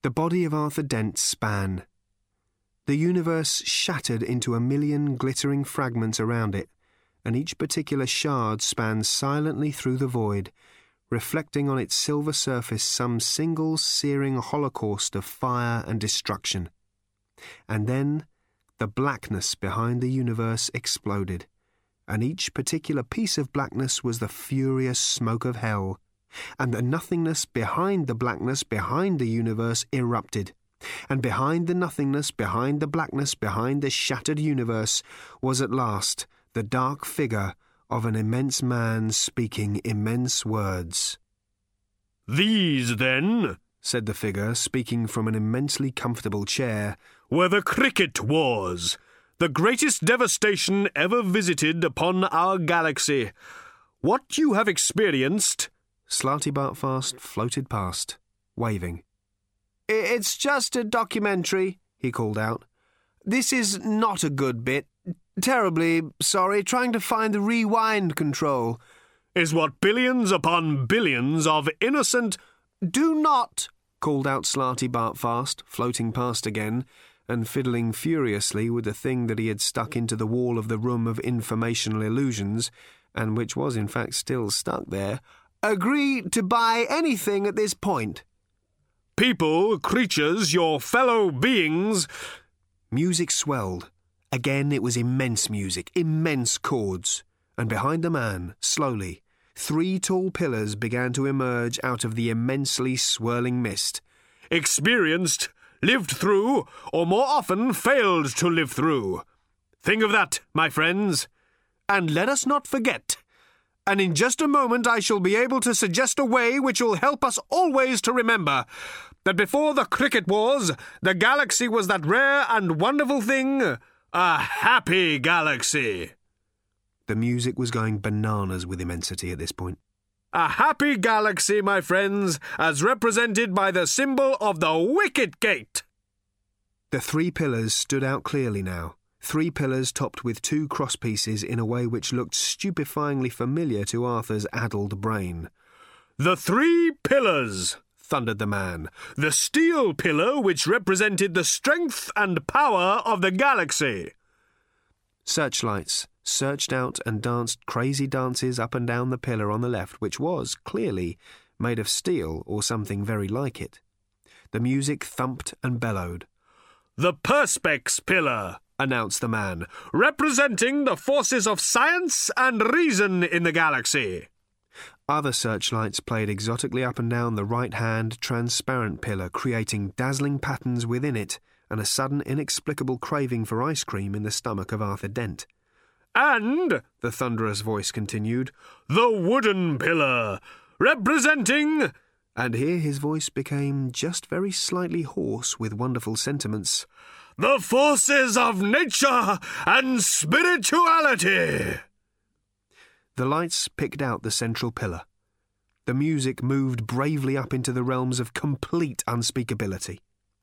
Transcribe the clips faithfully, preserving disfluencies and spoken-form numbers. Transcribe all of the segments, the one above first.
The body of Arthur Dent span. The universe shattered into a million glittering fragments around it, and each particular shard spanned silently through the void, reflecting on its silver surface some single searing holocaust of fire and destruction. And then the blackness behind the universe exploded, and each particular piece of blackness was the furious smoke of hell, and the nothingness behind the blackness behind the universe erupted, and behind the nothingness, behind the blackness, behind the shattered universe, was at last the dark figure of an immense man speaking immense words. "These, then," said the figure, speaking from an immensely comfortable chair, "were the Cricket Wars, the greatest devastation ever visited upon our galaxy. What you have experienced—" Slarty Bartfast floated past, waving. "It's just a documentary," he called out. "This is not a good bit. Terribly sorry, trying to find the rewind control." "Is what billions upon billions of innocent—" "Do not," called out Slarty Bartfast, floating past again, and fiddling furiously with the thing that he had stuck into the wall of the room of informational illusions, and which was in fact still stuck there, "agree to buy anything at this point." "People, creatures, your fellow beings—" Music swelled. Again it was immense music, immense chords, and behind the man, slowly, three tall pillars began to emerge out of the immensely swirling mist. "Experienced, lived through, or more often failed to live through. Think of that, my friends. And let us not forget. And in just a moment I shall be able to suggest a way which will help us always to remember that before the Cricket Wars, the galaxy was that rare and wonderful thing, a happy galaxy." The music was going bananas with immensity at this point. "A happy galaxy, my friends, as represented by the symbol of the Wicket Gate." The three pillars stood out clearly now. Three pillars topped with two crosspieces in a way which looked stupefyingly familiar to Arthur's addled brain. "The three pillars," thundered the man. "The steel pillar which represented the strength and power of the galaxy." Searchlights searched out and danced crazy dances up and down the pillar on the left, which was, clearly, made of steel or something very like it. The music thumped and bellowed. "The Perspex pillar," announced the man, "representing the forces of science and reason in the galaxy." Other searchlights played exotically up and down the right-hand transparent pillar, creating dazzling patterns within it and a sudden inexplicable craving for ice cream in the stomach of Arthur Dent. "And," the thunderous voice continued, "the wooden pillar, representing—" and here his voice became just very slightly hoarse with wonderful sentiments, "the forces of nature and spirituality." The lights picked out the central pillar. The music moved bravely up into the realms of complete unspeakability.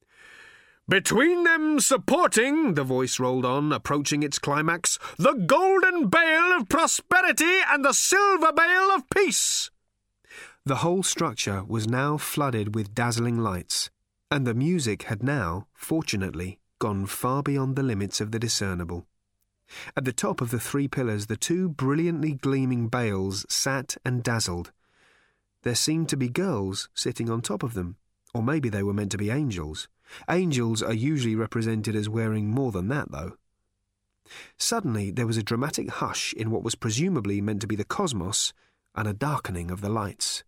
"Between them supporting," the voice rolled on, approaching its climax, "the golden bale of prosperity and the silver bale of peace." The whole structure was now flooded with dazzling lights, and the music had now, fortunately, gone far beyond the limits of the discernible. At the top of the three pillars the two brilliantly gleaming bales sat and dazzled. There seemed to be girls sitting on top of them, or maybe they were meant to be angels. Angels are usually represented as wearing more than that, though. Suddenly there was a dramatic hush in what was presumably meant to be the cosmos, and a darkening of the lights.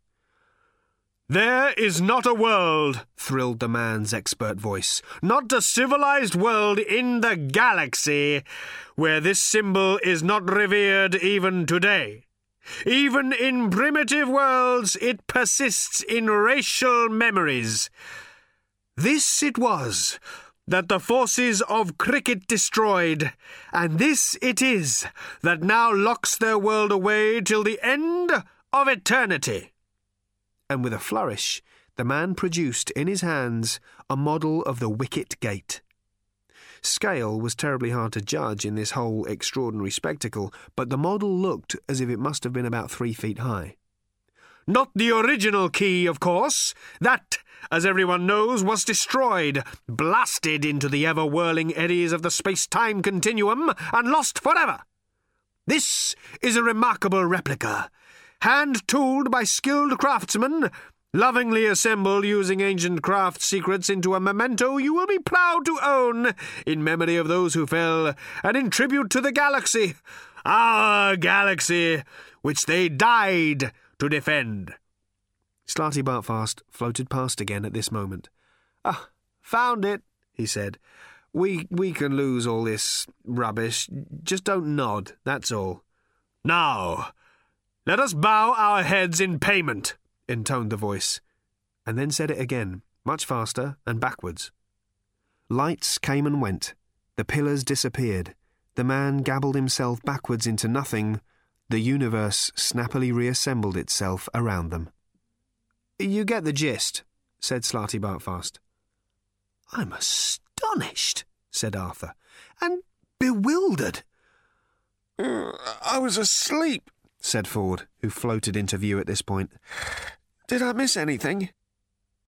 "There is not a world," thrilled the man's expert voice, "not a civilized world in the galaxy, where this symbol is not revered even today. Even in primitive worlds it persists in racial memories. This it was that the forces of Cricket destroyed, and this it is that now locks their world away till the end of eternity." And with a flourish, the man produced in his hands a model of the Wicket Gate. Scale was terribly hard to judge in this whole extraordinary spectacle, but the model looked as if it must have been about three feet high. Not the original key, of course. That, as everyone knows, was destroyed, blasted into the ever-whirling eddies of the space-time continuum, and lost forever. This is a remarkable replica, hand-tooled by skilled craftsmen, lovingly assembled using ancient craft secrets into a memento you will be proud to own, in memory of those who fell, and in tribute to the galaxy, our galaxy, which they died to defend. Slarty Bartfast floated past again at this moment. Ah, found it, he said. We we can lose all this rubbish. Just don't nod, that's all. Now, let us bow our heads in payment, intoned the voice, and then said it again, much faster and backwards. Lights came and went. The pillars disappeared. The man gabbled himself backwards into nothing. The universe snappily reassembled itself around them. You get the gist, said Slarty Bartfast. I'm astonished, said Arthur, and bewildered. I was asleep, said Ford, who floated into view at this point. Did I miss anything?